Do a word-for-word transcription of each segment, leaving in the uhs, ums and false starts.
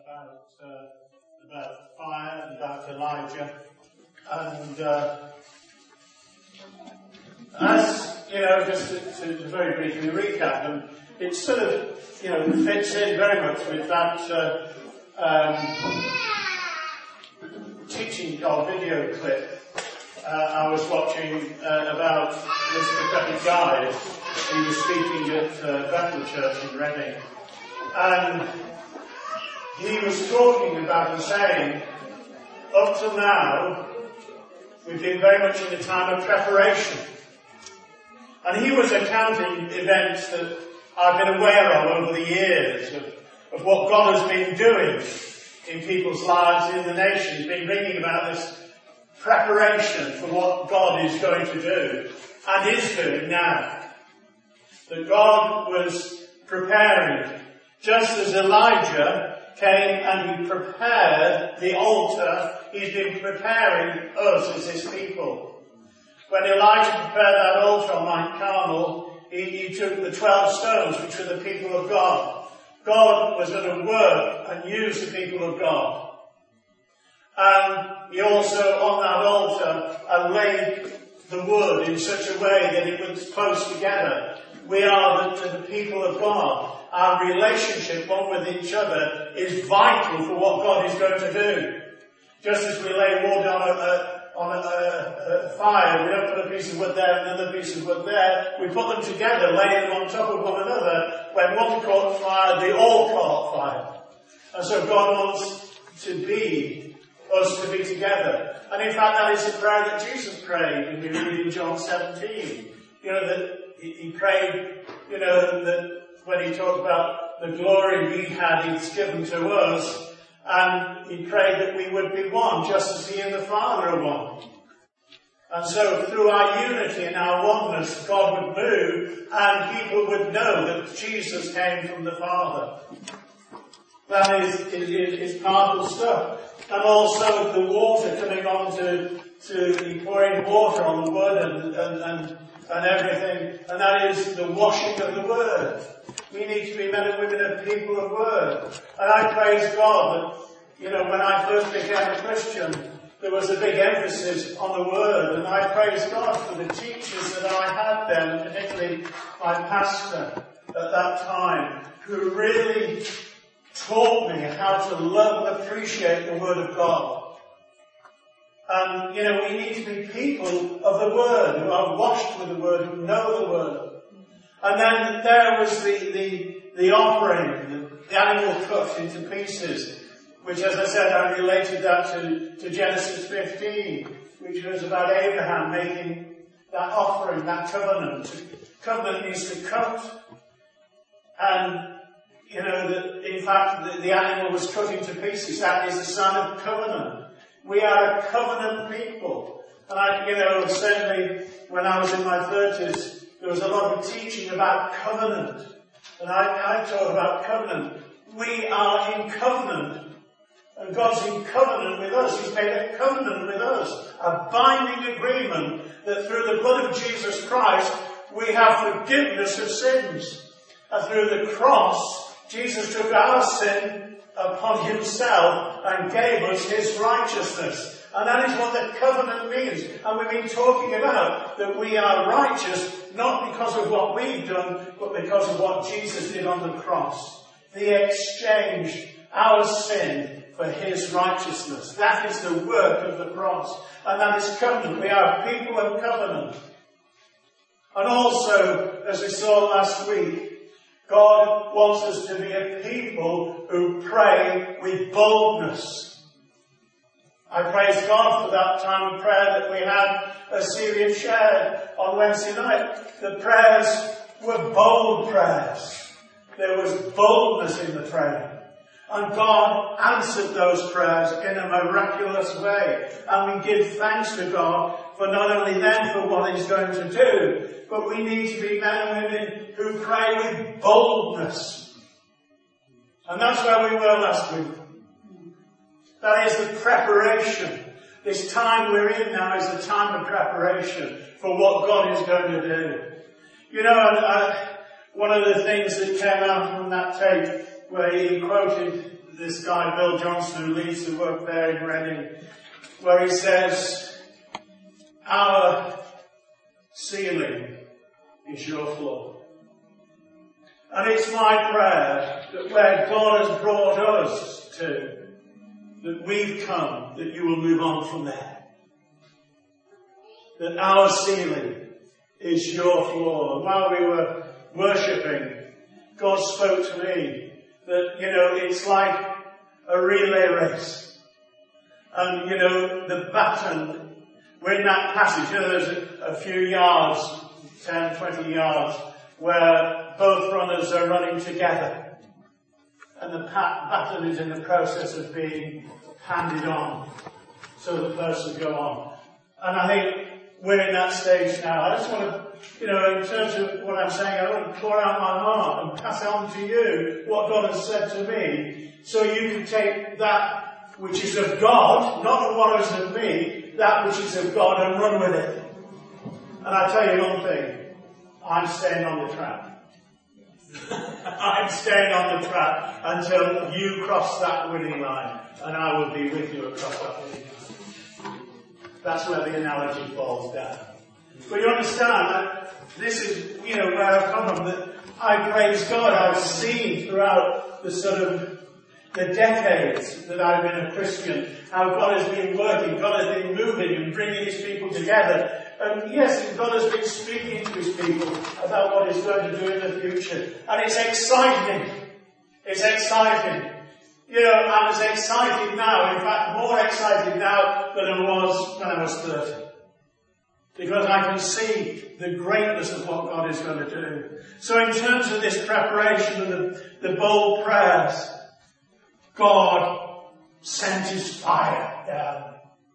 about uh, about fire and about Elijah, and uh, as you know, just to, to, to very briefly recap them, it sort of you know fits in very much with that uh, um, teaching God video clip uh, I was watching uh, about this decrepit guy. He was speaking at uh, Bethel Church in Reading, and he was talking about and saying, up till now, we've been very much in a time of preparation. And he was accounting events that I've been aware of over the years, of, of what God has been doing in people's lives, in the nation. He's been bringing about this preparation for what God is going to do, and is doing now. That God was preparing, just as Elijah came and he prepared the altar, he's been preparing us as his people. When Elijah prepared that altar on Mount Carmel, he, he took the twelve stones, which were the people of God. God was going to work and use the people of God. And he also, on that altar, uh, laid the wood in such a way that it was close together. We are the, the people of God. Our relationship one with each other is vital for what God is going to do. Just as we lay wood on a, a, on a, a, a fire, we don't put a piece of wood there and another piece of wood there. We put them together, laying them on top of one another. When one caught fire, they all caught fire. And so God wants to be, us to be together. And in fact, that is the prayer that Jesus prayed, and we read in John seventeen. You know, that he, he prayed, you know, that when he talked about the glory we had, he's given to us, and he prayed that we would be one, just as he and the Father are one. And so through our unity and our oneness, God would move, and people would know that Jesus came from the Father. That is, is, is powerful stuff. And also the water coming on to, to pouring water on the wood and, and, and, and everything, and that is the washing of the Word. We need to be men and women of people of Word. And I praise God that, you know, when I first became a Christian, there was a big emphasis on the Word, and I praise God for the teachers that I had then, particularly my pastor at that time, who really taught me how to love and appreciate the Word of God. And, you know, we need to be people of the Word, who are washed with the Word, who know the Word. And then there was the, the, the offering, the, the animal cut into pieces, which, as I said, I related that to, to Genesis fifteen, which was about Abraham making that offering, that covenant. Covenant means to cut. And, you know, that in fact, the, the animal was cut into pieces. That is a sign of covenant. We are a covenant people. And I, you know, certainly when I was in my thirties, there was a lot of teaching about covenant. And I, I taught about covenant. We are in covenant. And God's in covenant with us. He's made a covenant with us. A binding agreement that through the blood of Jesus Christ, we have forgiveness of sins. And through the cross, Jesus took our sin upon himself and gave us his righteousness. And that is what the covenant means. And we've been talking about that we are righteous not because of what we've done, but because of what Jesus did on the cross. He exchanged our sin for his righteousness. That is the work of the cross. And that is covenant. We are people of covenant. And also, as we saw last week, God wants us to be a people who pray with boldness. I praise God for that time of prayer that we had, as Syrian shared on Wednesday night. The prayers were bold prayers. There was boldness in the prayer. And God answered those prayers in a miraculous way. And we give thanks to God for not only then for what he's going to do, but we need to be men and women who pray with boldness. And that's where we were last week. That is the preparation. This time we're in now is a time of preparation for what God is going to do. You know, I, one of the things that came out from that tape where he quoted this guy, Bill Johnson, who leads the work there in Reading, where he says, our ceiling is your floor. And it's my prayer that where God has brought us to, that we've come, that you will move on from there. That our ceiling is your floor. And while we were worshipping, God spoke to me that, you know, it's like a relay race. And, you know, the baton, we're in that passage, you know, there's a, a few yards, ten, twenty yards, where both runners are running together. And the pat- baton is in the process of being handed on. So the person go on. And I think we're in that stage now. I just want to, you know, in terms of what I'm saying, I want to pour out my heart and pass on to you what God has said to me, so you can take that which is of God, not what is of me, that which is of God, and run with it. And I tell you one thing, I'm staying on the track. I'm staying on the track until you cross that winning line, and I will be with you across that winning line. That's where the analogy falls down. But you understand that this is, you know, where I've come from, that I praise God. I've seen throughout the sort of the decades that I've been a Christian, how God has been working, God has been moving and bringing his people together. And yes, God has been speaking to his people about what he's going to do in the future. And it's exciting. It's exciting. You know, I'm as excited now, in fact more excited now than I was when I was thirty. Because I can see the greatness of what God is going to do. So in terms of this preparation and the, the bold prayers, God sent his fire down.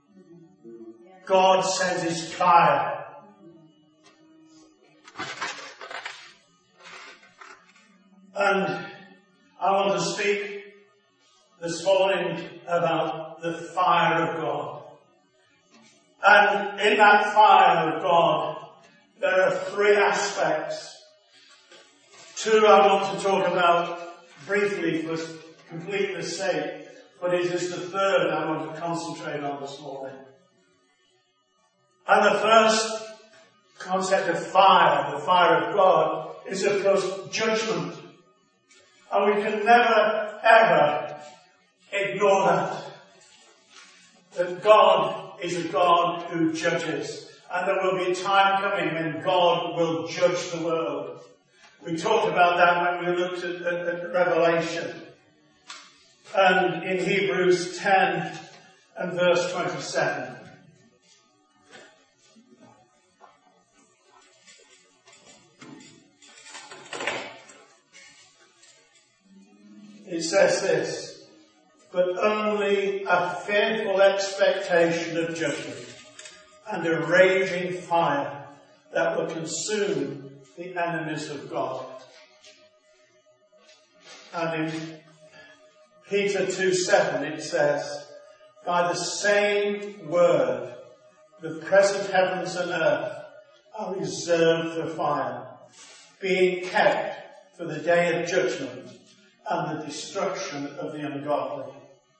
God sent his fire. And I want to speak this morning about the fire of God. And in that fire of God, there are three aspects. Two I want to talk about briefly for completeness' sake, but it is the third I want to concentrate on this morning. And the first concept of fire, the fire of God, is of course judgment. And we can never, ever ignore that. That God is a God who judges. And there will be a time coming when God will judge the world. We talked about that when we looked at, at, at Revelation. And in Hebrews ten and verse twenty-seven. It says this, but only a fearful expectation of judgment and a raging fire that will consume the enemies of God. And in Peter two seven it says, by the same word, the present heavens and earth are reserved for fire, being kept for the day of judgment and the destruction of the ungodly.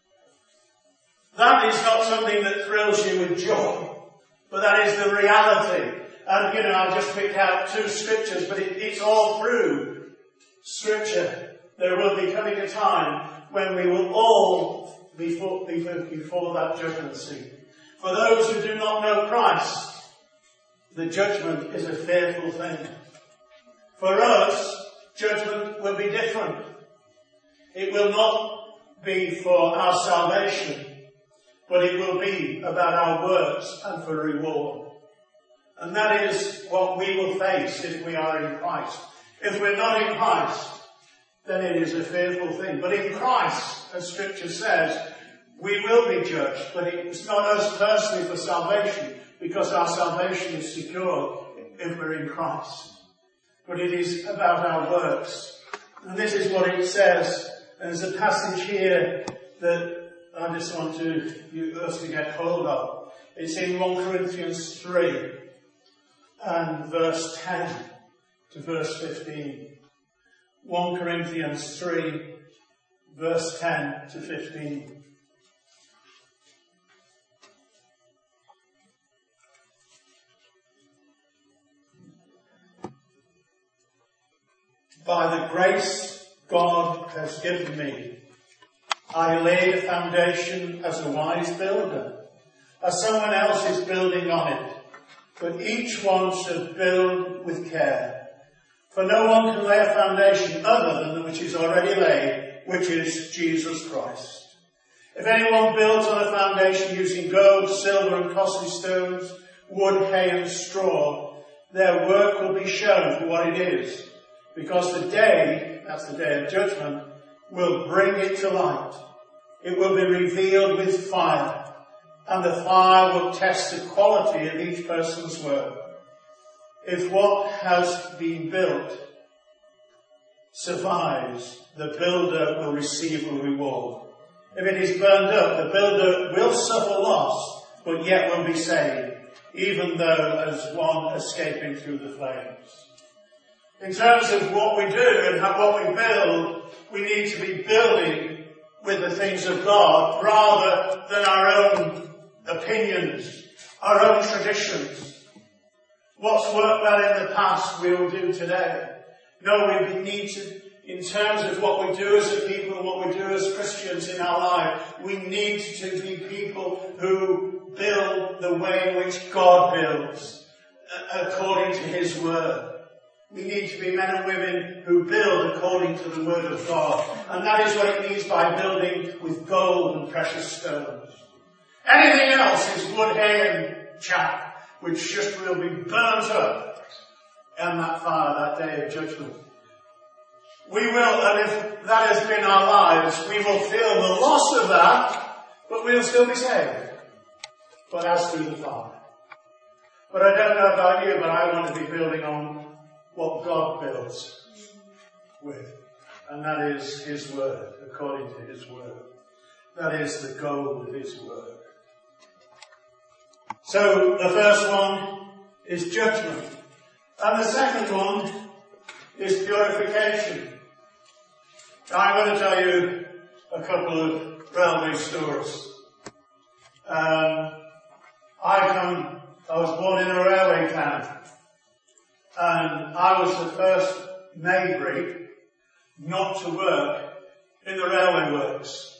That is not something that thrills you with joy, but that is the reality. And, you know, I just picked out two scriptures, but it, it's all through Scripture. There will be coming a time when we will all be before, before that judgment seat. For those who do not know Christ, the judgment is a fearful thing. For us, judgment will be different. It will not be for our salvation, but it will be about our works and for reward. And that is what we will face if we are in Christ. If we're not in Christ, then it is a fearful thing. But in Christ, as Scripture says, we will be judged, but it's not us personally for salvation, because our salvation is secure if we're in Christ. But it is about our works. And this is what it says. There's a passage here that I just want to, you, us to get hold of. It's in First Corinthians three and verse ten to verse fifteen. First Corinthians three verse ten to fifteen. By the grace God has given me, I laid a foundation as a wise builder, as someone else is building on it. But each one should build with care. For no one can lay a foundation other than that which is already laid, which is Jesus Christ. If anyone builds on a foundation using gold, silver and costly stones, wood, hay and straw, their work will be shown for what it is, because the day, that's the day of judgment, will bring it to light. It will be revealed with fire, and the fire will test the quality of each person's work. If what has been built survives, the builder will receive a reward. If it is burned up, the builder will suffer loss, but yet will be saved, even though as one escaping through the flames. In terms of what we do and how, what we build, we need to be building with the things of God rather than our own opinions, our own traditions. What's worked well in the past, we will do today. No, we need to, in terms of what we do as a people and what we do as Christians in our life, we need to be people who build the way in which God builds, according to His Word. We need to be men and women who build according to the Word of God. And that is what it means by building with gold and precious stones. Anything else is wood, hay and chaff, which just will be burnt up in that fire, that day of judgment. We will, and if that has been our lives, we will feel the loss of that, but we'll still be saved. But as through the fire. But I don't know about you, but I want to be building on what God builds with. And that is His Word, according to His Word. That is the gold of His Word. So the first one is judgment. And the second one is purification. I'm going to tell you a couple of railway stories. Um, I come, I was born in a railway town. And I was the first Maybury not to work in the railway works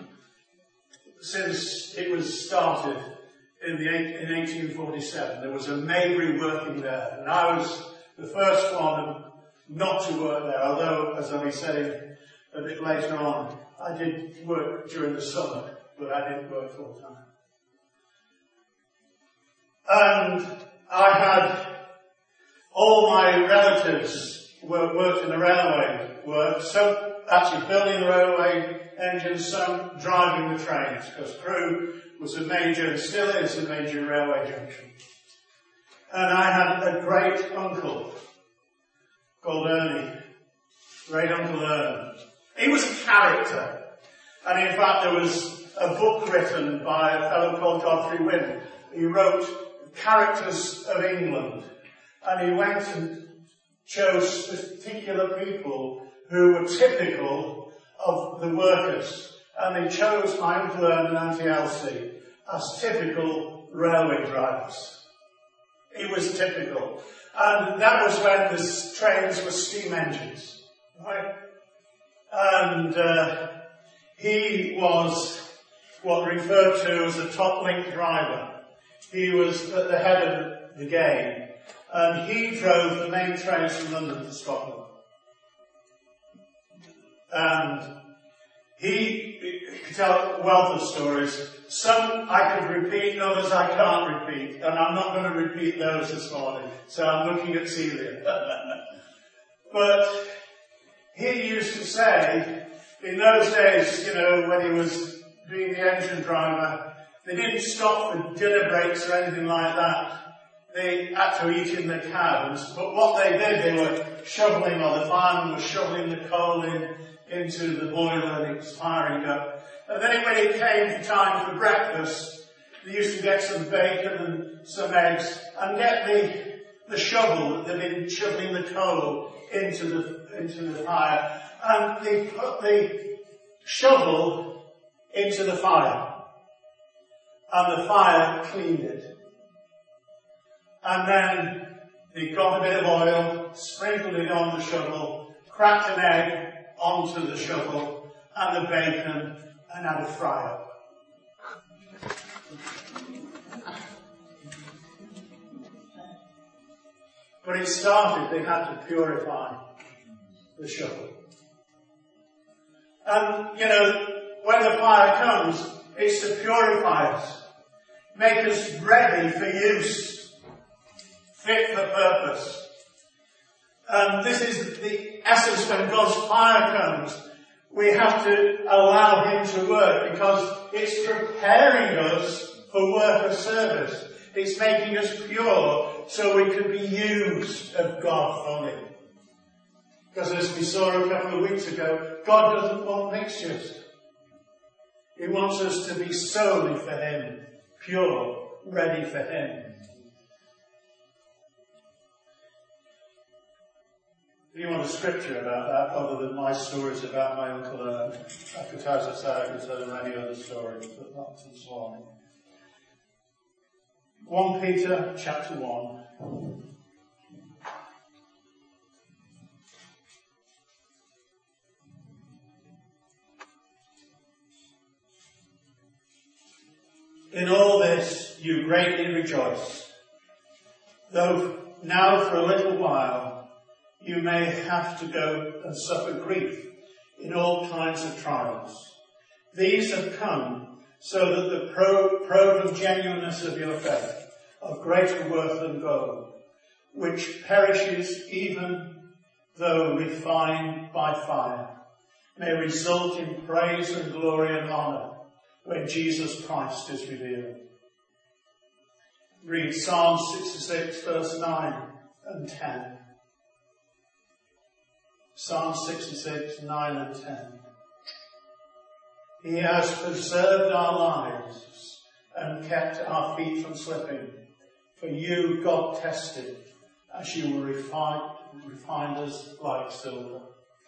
since it was started in the in eighteen forty-seven. There was a Maybury working there, and I was the first one not to work there. Although, as I'll be saying a bit later on, I did work during the summer, but I didn't work full time. And I had all my relatives were, worked in the railway work, some actually building the railway engines, some driving the trains, because Crewe was a major, and still is a major railway junction. And I had a great uncle called Ernie, great Uncle Ern. He was a character. And in fact, there was a book written by a fellow called Godfrey Wynne. He wrote Characters of England. And he went and chose particular people who were typical of the workers. And he chose my Uncle Ern and Auntie Elsie as typical railway drivers. He was typical. And that was when the trains were steam engines. Right? And uh, he was what referred to as a top link driver. He was at the head of the game. And he drove the main trains from London to Scotland. And he, he could tell a wealth of stories. Some I could repeat, others I can't repeat. And I'm not going to repeat those this morning. So I'm looking at Celia. But he used to say, in those days, you know, when he was being the engine driver, they didn't stop for dinner breaks or anything like that. They had to eat in the cabins, but what they did, they were shoveling, or the fireman was shoveling the coal in, into the boiler and it was firing up. And then when it came for time for breakfast, they used to get some bacon and some eggs and get the, the shovel that they'd been shoveling the coal into the, into the fire. And they put the shovel into the fire. And the fire cleaned it. And then he got a bit of oil, sprinkled it on the shovel, cracked an egg onto the shovel, and the bacon, and had a fry up. When it started, they had to purify the shovel. And, you know, when the fire comes, it's to purify us, make us ready for use, fit for purpose. And this is the essence when God's fire comes. We have to allow Him to work because it's preparing us for work of service. It's making us pure so we can be used of God fully. Because as we saw a couple of weeks ago, God doesn't want mixtures. He wants us to be solely for Him, pure, ready for Him. If you want a scripture about that, other than my stories about my uncle Ern, I could, as I said, I could tell many other stories, but not this one. First Peter chapter one. In all this you greatly rejoice, though now for a little while you may have to go and suffer grief in all kinds of trials. These have come so that the pro- proven genuineness of your faith, of greater worth than gold, which perishes even though refined by fire, may result in praise and glory and honour when Jesus Christ is revealed. Read Psalm sixty-six, verse nine and ten. Psalm sixty-six, nine and ten. He has preserved our lives and kept our feet from slipping. For you, God, tested, as you will refine, refine us like silver.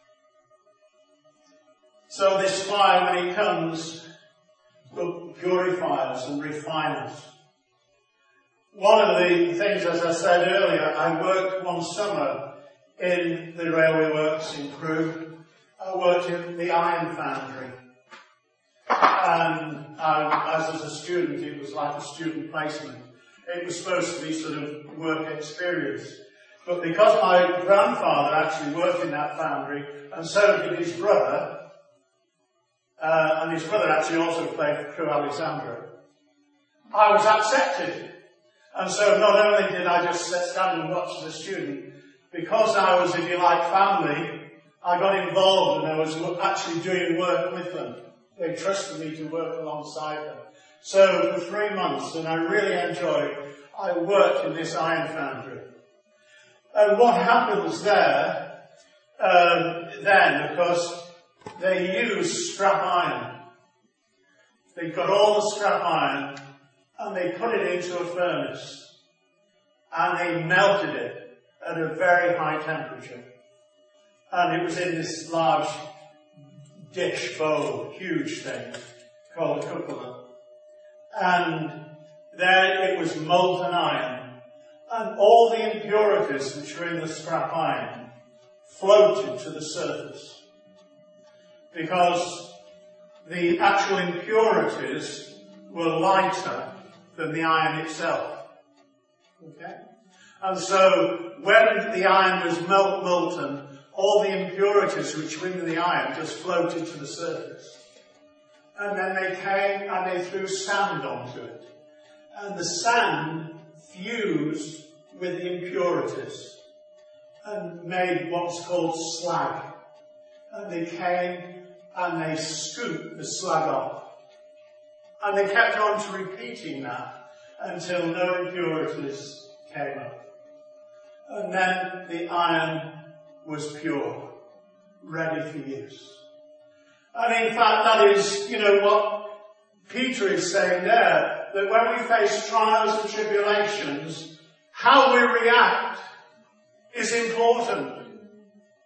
So this fire, when it comes, will purify us and refine us. One of the things, as I said earlier, I worked one summer in the railway works in Crewe. I worked in the iron foundry. And I, as a student, it was like a student placement. It was supposed to be sort of work experience. But because my grandfather actually worked in that foundry, and so did his brother, uh, and his brother actually also played for Crewe Alexandra, I was accepted. And so not only did I just stand and watch as a student, because I was, if you like, family, I got involved and I was actually doing work with them. They trusted me to work alongside them. So for three months, and I really enjoyed, I worked in this iron foundry. And what happens there, um, then, because they use scrap iron. They got all the scrap iron and they put it into a furnace and they melted it at a very high temperature. And it was in this large dish bowl, huge thing, called a cupola. And there it was molten iron. And all the impurities which were in the scrap iron floated to the surface. Because the actual impurities were lighter than the iron itself. Okay? And so when the iron was melt, molten, all the impurities which were in the iron just floated to the surface. And then they came and they threw sand onto it. And the sand fused with the impurities and made what's called slag. And they came and they scooped the slag off. And they kept on to repeating that until no impurities came up. And then the iron was pure, ready for use. And in fact, that is, you know, what Peter is saying there, that when we face trials and tribulations, how we react is important.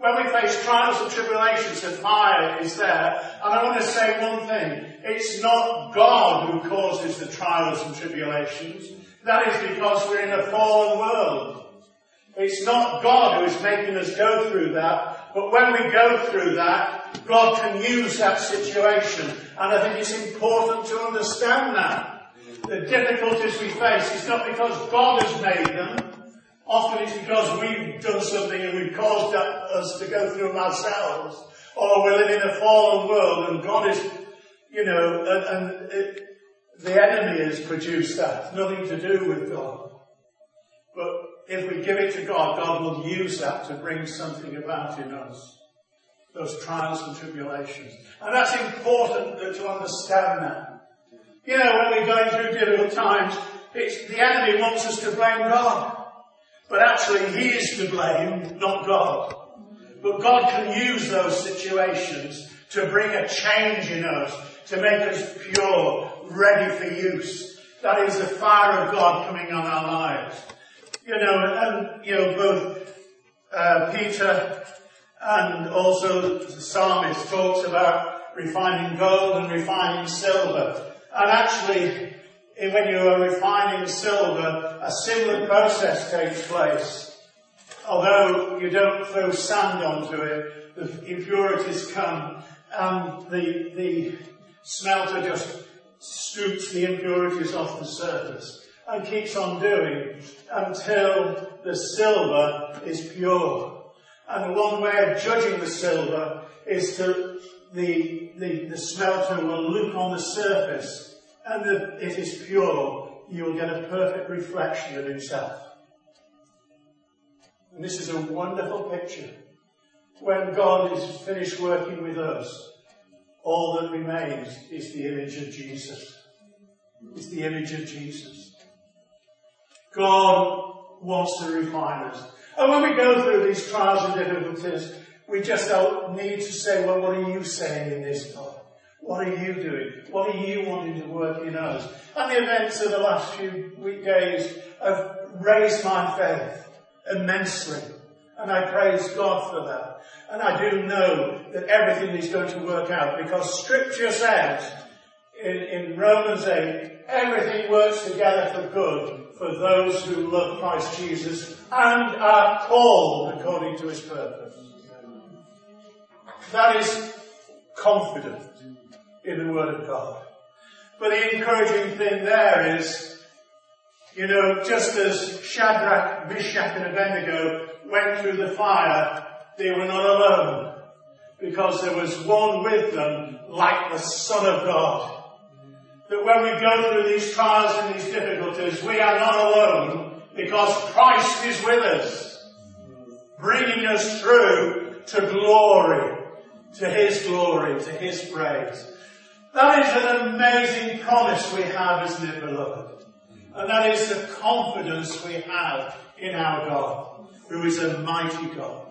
When we face trials and tribulations, the fire is there. And I want to say one thing. It's not God who causes the trials and tribulations. That is because we're in a fallen world. It's not God who is making us go through that. But when we go through that, God can use that situation. And I think it's important to understand that. The difficulties we face is not because God has made them. Often it's because we've done something and we've caused that, us to go through them ourselves. Or we live in a fallen world and God is, you know, and, and it, the enemy has produced that. It's nothing to do with God. But if we give it to God, God will use that to bring something about in us. Those trials and tribulations. And that's important to understand that. You know, when we're going through difficult times, it's, the enemy wants us to blame God. But actually, he is to blame, not God. But God can use those situations to bring a change in us, to make us pure, ready for use. That is the fire of God coming on our lives. You know, and, you know, both uh, Peter and also the psalmist talks about refining gold and refining silver. And actually, when you are refining silver, a similar process takes place. Although you don't throw sand onto it, the impurities come and the, the smelter just scoops the impurities off the surface and keeps on doing until the silver is pure. And one way of judging the silver is to the, the, the smelter will look on the surface. And if it is pure, you will get a perfect reflection of himself. And this is a wonderful picture. When God is finished working with us, all that remains is the image of Jesus. It's the image of Jesus. God wants to refine us. And when we go through these trials and difficulties, we just don't need to say, well, what are you saying in this, God? What are you doing? What are you wanting to work in us? And the events of the last few weekdays have raised my faith immensely. And I praise God for that. And I do know that everything is going to work out because Scripture says in, in Romans eight, everything works together for good for those who love Christ Jesus and are called according to his purpose. That is confident in the Word of God. But the encouraging thing there is, you know, just as Shadrach, Meshach and Abednego went through the fire, they were not alone. Because there was one with them, like the Son of God. That when we go through these trials and these difficulties, we are not alone, because Christ is with us, bringing us through to glory, to his glory, to his praise. That is an amazing promise we have, isn't it, beloved? And that is the confidence we have in our God, who is a mighty God.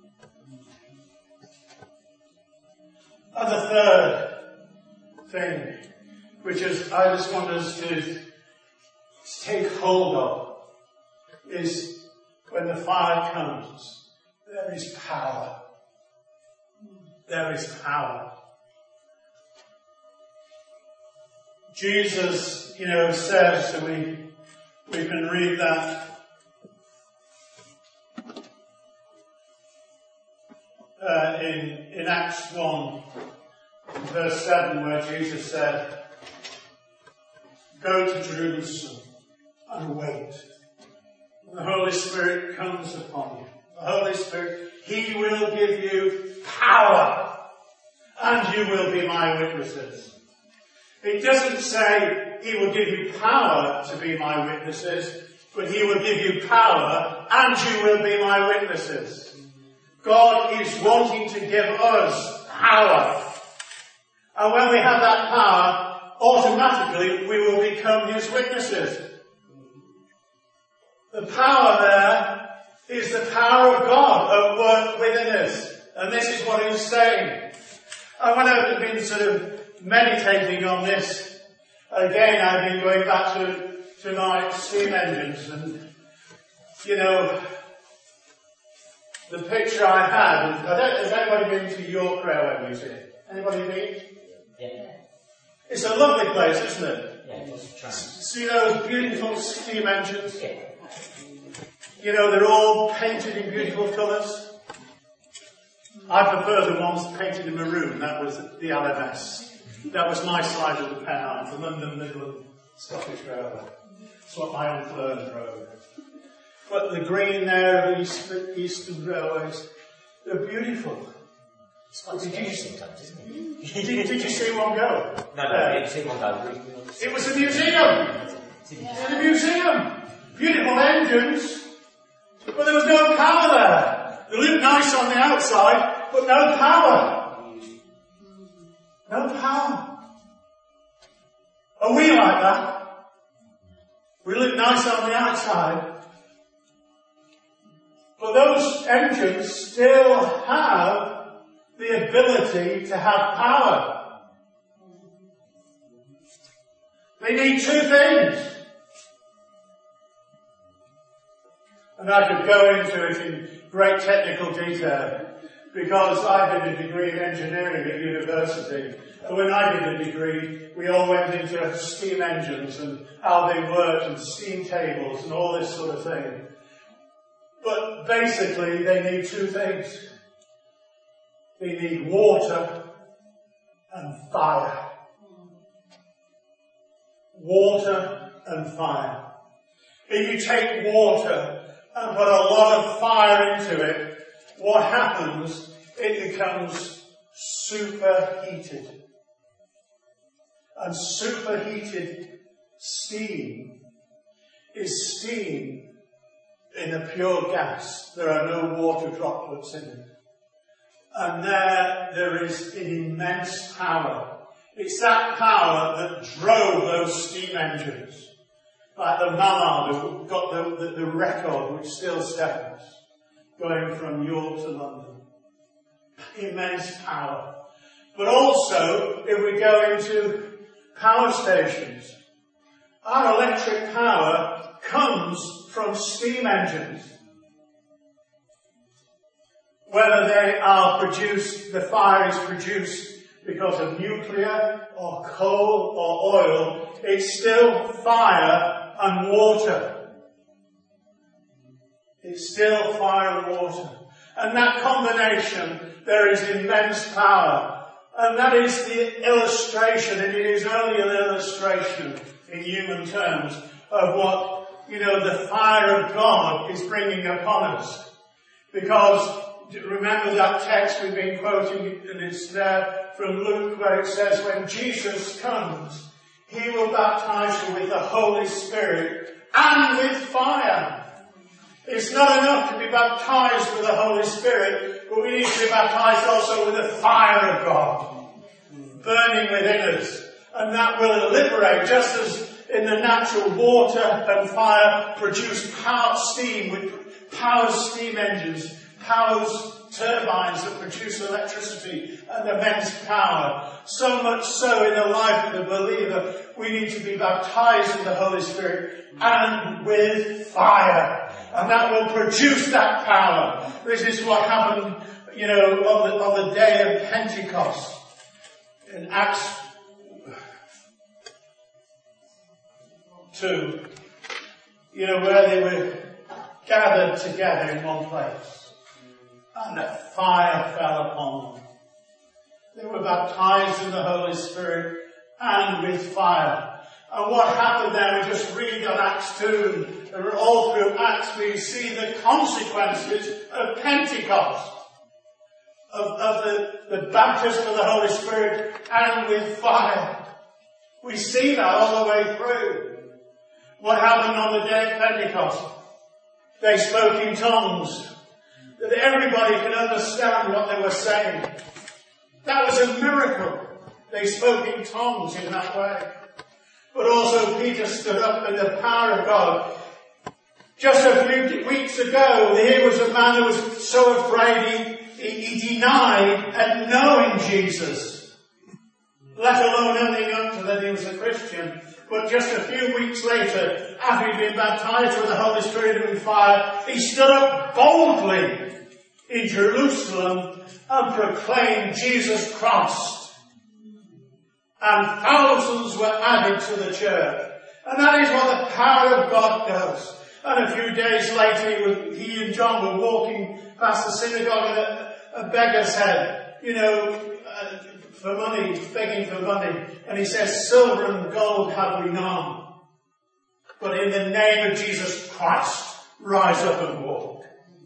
And the third thing, which is I just want us to take hold of, is when the fire comes, there is power. There is power. Jesus, you know, says, so we, we can read that, uh, in, in Acts one, verse seven, where Jesus said, go to Jerusalem and wait. The Holy Spirit comes upon you. The Holy Spirit, he will give you power, and you will be my witnesses. It doesn't say he will give you power to be my witnesses, but he will give you power and you will be my witnesses. God is wanting to give us power. And when we have that power, automatically we will become his witnesses. The power there is the power of God at work within us. And this is what he's saying. And when I've been sort of meditating on this, again I've been going back to, to my steam engines and, you know, the picture I had, I don't, has anybody been to York Railway Museum? Anybody been? Yeah. It's a lovely place, isn't it? Yeah, just trying. See those beautiful steam engines? Yeah. You know, they're all painted in beautiful colours. I prefer the ones painted in maroon. That was the L M S. That was my side of the Pennine, the London Midland Scottish Railway. That's what my Uncle Ernest rode. But the green there of East, Eastern Railways, they're beautiful. It's quite scary sometimes, isn't it? Did, did you see one go? No, no, I didn't see one go. It was a museum. It's a museum. Beautiful engines. But there was no power there. They looked nice on the outside, but no power. No power. Are we like that? We look nice on the outside, but those engines still have the ability to have power. They need two things. And I could go into it in great technical detail, because I did a degree in engineering at university. And when I did a degree, we all went into steam engines and how they worked and steam tables and all this sort of thing. But basically, they need two things. They need water and fire. Water and fire. If you take water and put a lot of fire into it, what happens? It becomes superheated. And superheated steam is steam in a pure gas. There are no water droplets in it. And there, there is an immense power. It's that power that drove those steam engines. Like the Mallard, who got the, the, the record, which still stands, going from York to London. Immense power. But also, if we go into power stations, our electric power comes from steam engines. Whether they are produced, the fire is produced because of nuclear or coal or oil, it's still fire and water. It's still fire and water. And that combination, there is immense power. And that is the illustration, and it is only an illustration in human terms of what, you know, the fire of God is bringing upon us. Because remember that text we've been quoting, and it's there from Luke, where it says, when Jesus comes, he will baptize you with the Holy Spirit and with fire. It's not enough to be baptized with the Holy Spirit, but we need to be baptized also with the fire of God burning within us. And that will liberate, just as in the natural water and fire produce power steam, with power steam engines, powers turbines that produce electricity and immense power. So much so in the life of the believer, we need to be baptized in the Holy Spirit and with fire. And that will produce that power. This is what happened, you know, on the, on the day of Pentecost. In Acts two, you know, where they were gathered together in one place. And a fire fell upon them. They were baptized in the Holy Spirit and with fire. And what happened there, we just read on Acts two, and all through Acts we see the consequences of Pentecost. Of, of the, the baptism of the Holy Spirit and with fire. We see that all the way through. What happened on the day of Pentecost? They spoke in tongues, that everybody could understand what they were saying. That was a miracle. They spoke in tongues in that way. But also Peter stood up in the power of God. Just a few weeks ago, here was a man who was so afraid he, he, he denied and knowing Jesus, let alone owning up to that he was a Christian. But just a few weeks later, after he'd been baptized with the Holy Spirit and with fire, he stood up boldly in Jerusalem and proclaimed Jesus Christ. And thousands were added to the church. And that is what the power of God does. And a few days later, he, was, he and John were walking past the synagogue, and a, a beggar said, you know, uh, for money, begging for money. And he says, silver and gold have we none, but in the name of Jesus Christ, rise up and walk.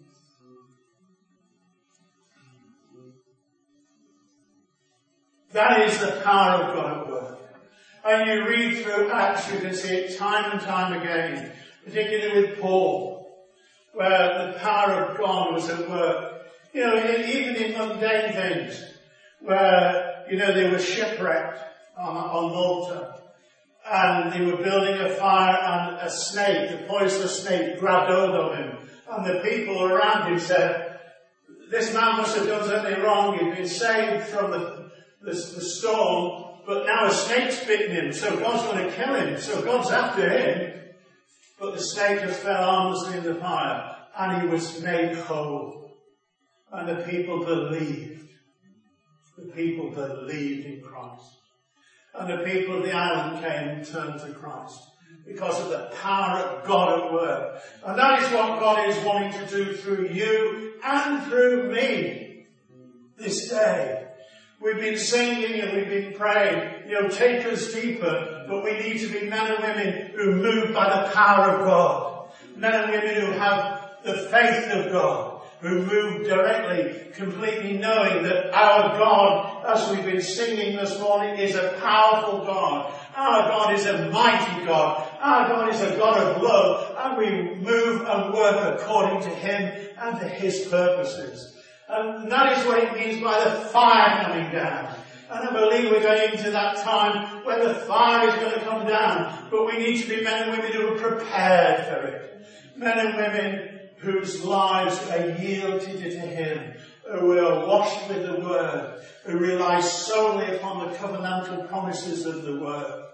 That is the power of God at work. And you read through Acts, you can see it time and time again, particularly with Paul, where the power of God was at work. You know, even in mundane things, where, you know, they were shipwrecked on, on Malta, and they were building a fire, and a snake, a poisonous snake, grabbed hold of him, and the people around him said, this man must have done something wrong. He'd been saved from the, the, the storm, but now a snake's bitten him, so God's going to kill him, so God's after him. But the snake has fell harmlessly in the fire, and he was made whole. And the people believed. The people believed in Christ. And the people of the island came and turned to Christ because of the power of God at work. And that is what God is wanting to do through you and through me this day. We've been singing and we've been praying, you know, take us deeper, but we need to be men and women who move by the power of God. Men and women who have the faith of God, who move directly, completely knowing that our God, as we've been singing this morning, is a powerful God. Our God is a mighty God. Our God is a God of love, and we move and work according to Him and to His purposes. And that is what it means by the fire coming down. And I believe we're going into that time where the fire is going to come down. But we need to be men and women who are prepared for it. Men and women whose lives are yielded to Him, who are washed with the Word, who rely solely upon the covenantal promises of the Word,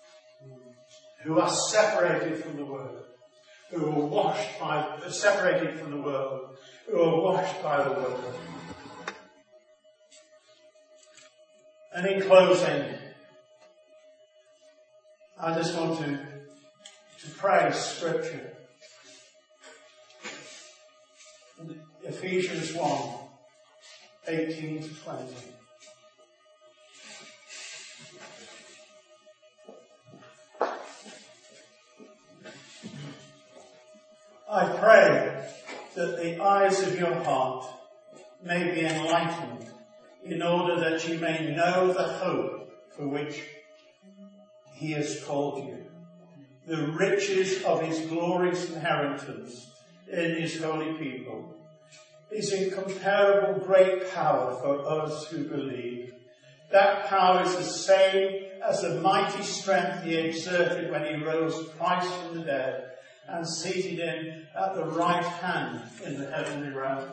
who are separated from the Word, who are washed by, separated from the world, who are washed by the Word. And in closing, I just want to, to pray Scripture. Ephesians one, eighteen to twenty. I pray that the eyes of your heart may be enlightened, in order that you may know the hope for which He has called you, the riches of His glorious inheritance in His holy people, His incomparable great power for us who believe. That power is the same as the mighty strength He exerted when He rose Christ from the dead and seated Him at the right hand in the heavenly realm.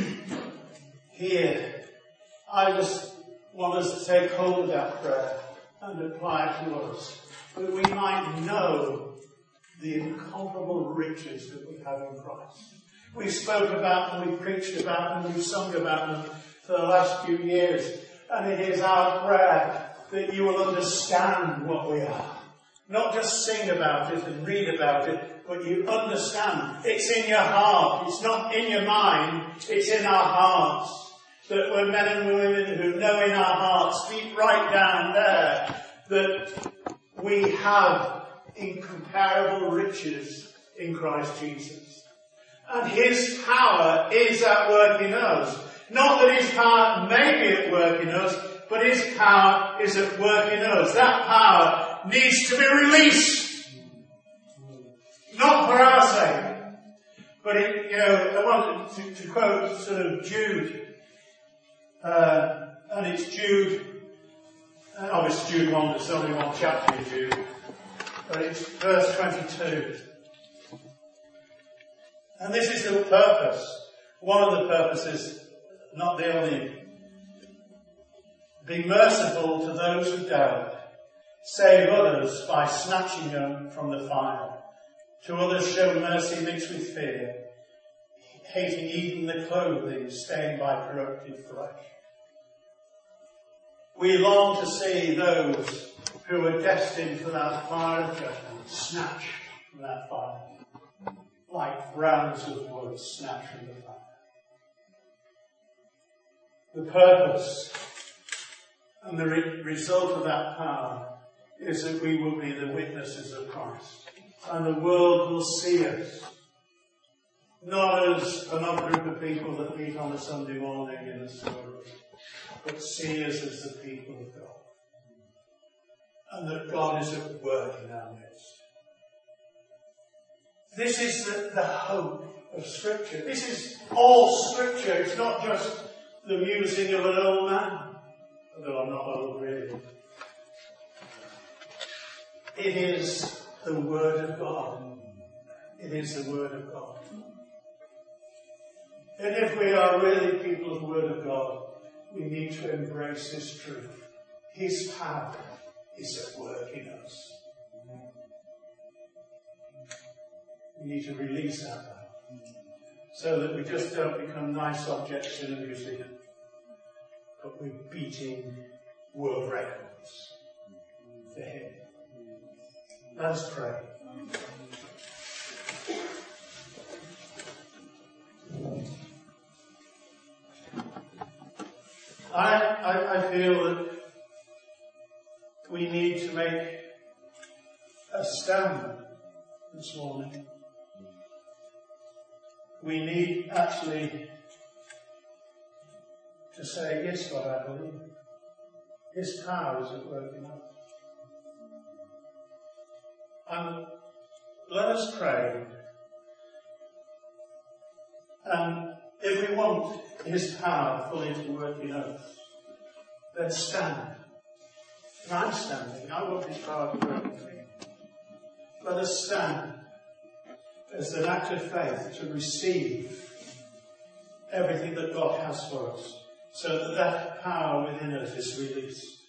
Here, I just want us to take hold of that prayer and apply it to us, that we might know the incomparable riches that we have in Christ. We spoke about them, we preached about them, we've sung about them for the last few years, and it is our prayer that you will understand what we are. Not just sing about it and read about it, but you understand. It's in your heart. It's not in your mind. It's in our hearts. That we're men and women who know in our hearts, deep right down there, that we have incomparable riches in Christ Jesus. And His power is at work in us. Not that His power may be at work in us, but His power is at work in us. That power needs to be released. Not for our sake. But it, you know, I want to, to quote sort of Jude. Uh, and it's Jude. Uh, oh, it's Jude one, there's only one chapter in Jude. But it's verse twenty-two. And this is the purpose. One of the purposes, not the only. Be merciful to those who doubt. Save others by snatching them from the fire. To others show mercy mixed with fear. hating even the clothing stained by corrupted flesh. We long to see those who are destined for that fire of judgment snatched from that fire, like brands of wood snatched from the fire. The purpose and the re- result of that power is that we will be the witnesses of Christ, and the world will see us, not as another group of people that meet on a Sunday morning in a storeroom, but see us as the people of God. And that God is at work in our midst. This is the, the hope of Scripture. This is all Scripture. It's not just the musing of an old man, although I'm not old really. It is the Word of God. It is the Word of God. And if we are really people of the Word of God, we need to embrace this truth. His power is at work in us. We need to release that power so that we just don't become nice objects in a museum, but we're beating world records for Him. Let us pray. I, I, I feel that we need to make a stand this morning. We need actually to say, yes, God, I believe. His power is at work in us. And let us pray. And if we want His power fully to work in us, then stand. And I'm standing. I want His power to work in me. Let us stand as an act of faith to receive everything that God has for us, so that that power within us is released.